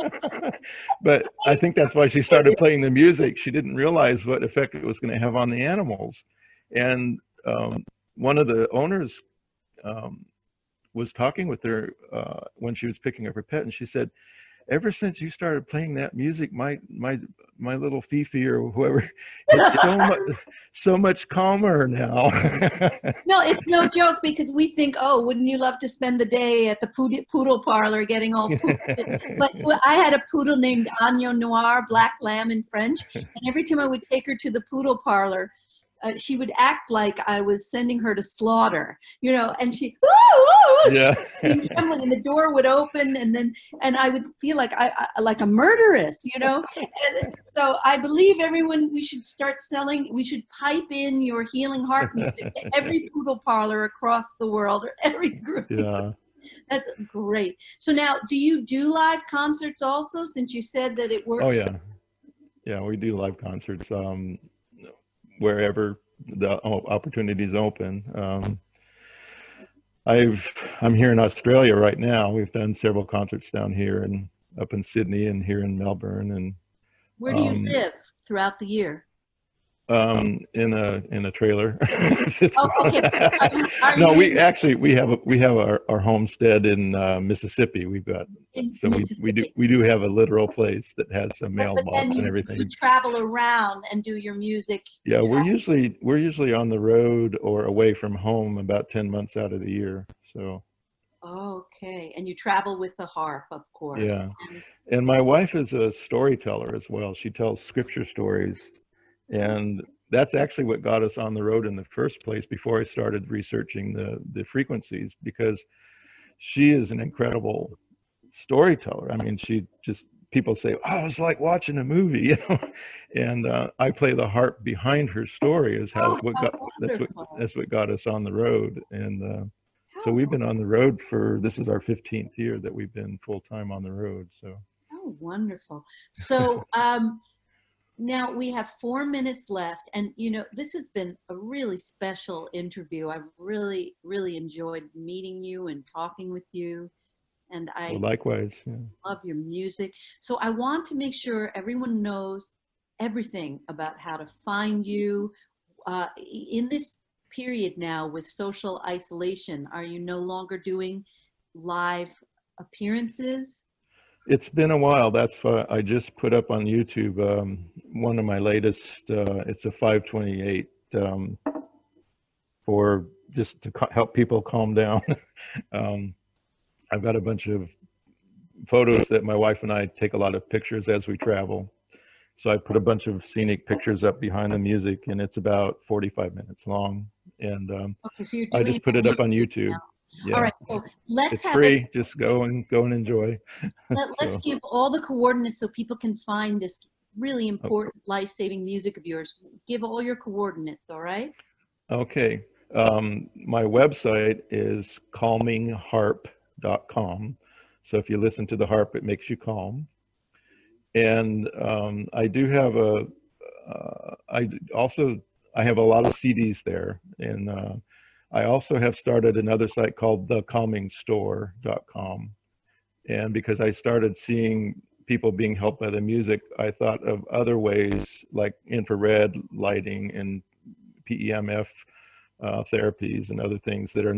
Speaker 3: But I think that's why she started playing the music. She didn't realize what effect it was going to have on the animals. And one of the owners was talking with her when she was picking up her pet, and she said, "Ever since you started playing that music, my little Fifi or whoever, it's so much calmer now."
Speaker 4: No, it's no joke, because we think, "Oh, wouldn't you love to spend the day at the poodle parlor getting all poodled?" But I had a poodle named Agneau Noir, black lamb in French, and every time I would take her to the poodle parlor, she would act like I was sending her to slaughter, you know, and she,
Speaker 3: yeah,
Speaker 4: trembling, and the door would open, and I would feel like like a murderess, you know. And so I believe we should pipe in your healing heart music to every poodle parlor across the world, or every group.
Speaker 3: Yeah.
Speaker 4: That's great. So now, do you do live concerts also, since you said that it works?
Speaker 3: Oh yeah. Yeah, we do live concerts. Wherever the opportunities open. I'm here in Australia right now. We've done several concerts down here and up in Sydney and here in Melbourne. And
Speaker 4: where do you live throughout the year?
Speaker 3: In a trailer.
Speaker 4: Oh, okay. Are
Speaker 3: No,
Speaker 4: you
Speaker 3: we actually we have our homestead in Mississippi. We've got
Speaker 4: in
Speaker 3: so
Speaker 4: Mississippi?
Speaker 3: we do have a literal place that has a
Speaker 4: But
Speaker 3: mailbox
Speaker 4: then
Speaker 3: and
Speaker 4: you
Speaker 3: everything.
Speaker 4: travel around and do your music.
Speaker 3: Yeah, we're usually on the road or away from home about 10 months out of the year. So
Speaker 4: Okay, and you travel with the harp, of course.
Speaker 3: yeah, and my wife is a storyteller as well. She tells scripture stories, and that's actually what got us on the road in the first place before I started researching the frequencies, because she is an incredible storyteller. I mean, she just, people say, oh, it's like watching a movie, you know, and I play the harp behind her story is how that's what got us on the road. And so we've been on the road this is our 15th year that we've been full-time on the road. So
Speaker 4: Oh, wonderful. So now we have 4 minutes left, and you know, this has been a really special interview. I've really, really enjoyed meeting you and talking with you, and I
Speaker 3: likewise, yeah.
Speaker 4: love your music. So I want to make sure everyone knows everything about how to find you. In this period now with social isolation, are you no longer doing live appearances?
Speaker 3: It's been a while. That's why I just put up on YouTube one of my latest. It's a 528 for just to help people calm down. I've got a bunch of photos that my wife and I take a lot of pictures as we travel. So I put a bunch of scenic pictures up behind the music, and it's about 45 minutes long. And
Speaker 4: Okay, so you're
Speaker 3: I
Speaker 4: doing
Speaker 3: just put it up on YouTube.
Speaker 4: now.
Speaker 3: Yeah.
Speaker 4: All right, so let's
Speaker 3: It's
Speaker 4: have
Speaker 3: free. Just go and enjoy.
Speaker 4: let's
Speaker 3: So,
Speaker 4: give all the coordinates so people can find this really important life-saving music of yours. Give all your coordinates, all right?
Speaker 3: okay. My website is calmingharp.com. So if you listen to the harp, it makes you calm. And I do have I have a lot of CDs there. And I also have started another site called thecalmingstore.com. And because I started seeing people being helped by the music, I thought of other ways like infrared lighting and PEMF therapies and other things that are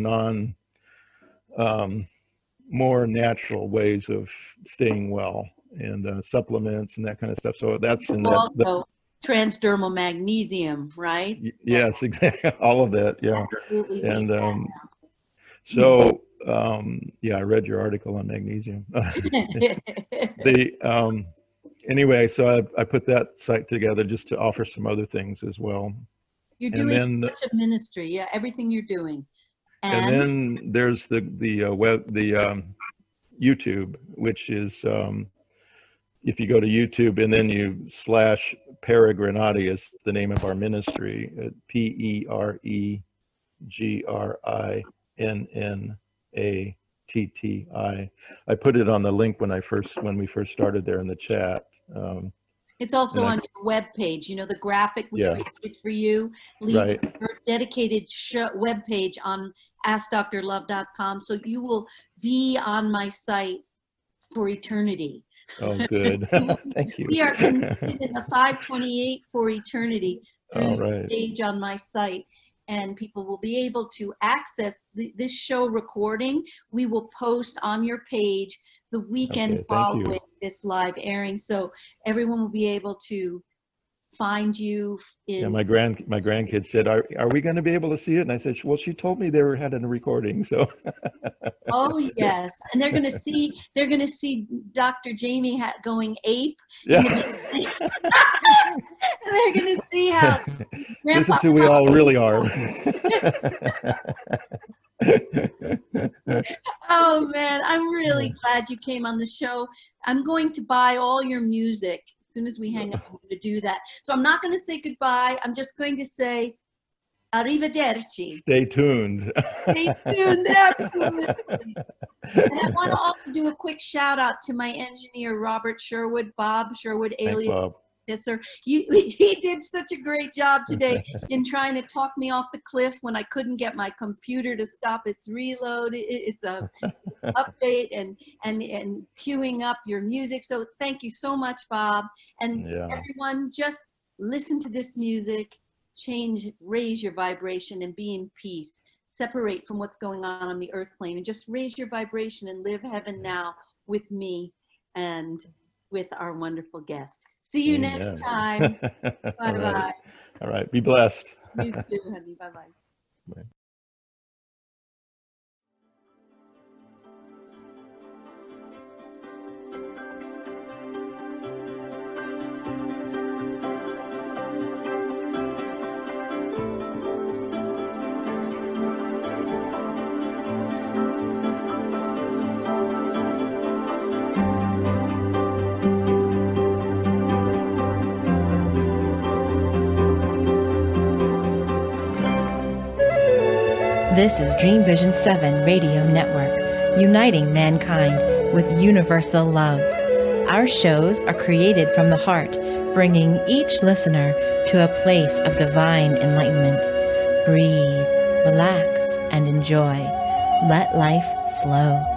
Speaker 3: more natural ways of staying well, and supplements and that kind of stuff. So that's in that.
Speaker 4: Also, transdermal magnesium, right?
Speaker 3: Yes, exactly. All of that. Yeah.
Speaker 4: Absolutely.
Speaker 3: And yeah, I read your article on magnesium. Anyway, so I put that site together just to offer some other things as well.
Speaker 4: You're doing such a ministry, yeah. Everything you're doing,
Speaker 3: and then there's the YouTube, which is if you go to YouTube and then you / Peregrinati is the name of our ministry, PEREGRINNATTI. I put it on the link when we first started there in the chat.
Speaker 4: It's also on your webpage. You know, the graphic we created for you leads to your dedicated webpage on AskDrLove.com. So you will be on my site for eternity.
Speaker 3: Oh, good. Thank you.
Speaker 4: We are connected in the 528 for eternity through the page on my site. And people will be able to access this show recording. We will post on your page the weekend following this live airing, so everyone will be able to find you.
Speaker 3: Yeah, my grandkids said, "Are we going to be able to see it?" And I said, "Well, she told me they had a recording." So.
Speaker 4: Oh yes, and they're going to see Dr. Jamie going ape.
Speaker 3: Yeah.
Speaker 4: They're going to see how.
Speaker 3: This is who we all really are.
Speaker 4: Oh man, I'm really glad you came on the show. I'm going to buy all your music as soon as we hang up. I'm going to do that. So I'm not going to say goodbye. I'm just going to say arrivederci.
Speaker 3: Stay tuned.
Speaker 4: Stay tuned, absolutely. And I want to also do a quick shout out to my engineer, Robert Sherwood, Bob Sherwood, alias
Speaker 3: Bob.
Speaker 4: Yes, sir. He did such a great job today in trying to talk me off the cliff when I couldn't get my computer to stop its reload. It's update and queuing up your music. So thank you so much, Bob. And everyone, just listen to this music, raise your vibration and be in peace. Separate from what's going on the earth plane and just raise your vibration and live heaven now with me and with our wonderful guest. See you next time. Bye-bye.
Speaker 3: All right. Be blessed.
Speaker 4: You too, honey. Bye-bye.
Speaker 3: Bye.
Speaker 9: This is Dream Vision 7 Radio Network, uniting mankind with universal love. Our shows are created from the heart, bringing each listener to a place of divine enlightenment. Breathe, relax, and enjoy. Let life flow.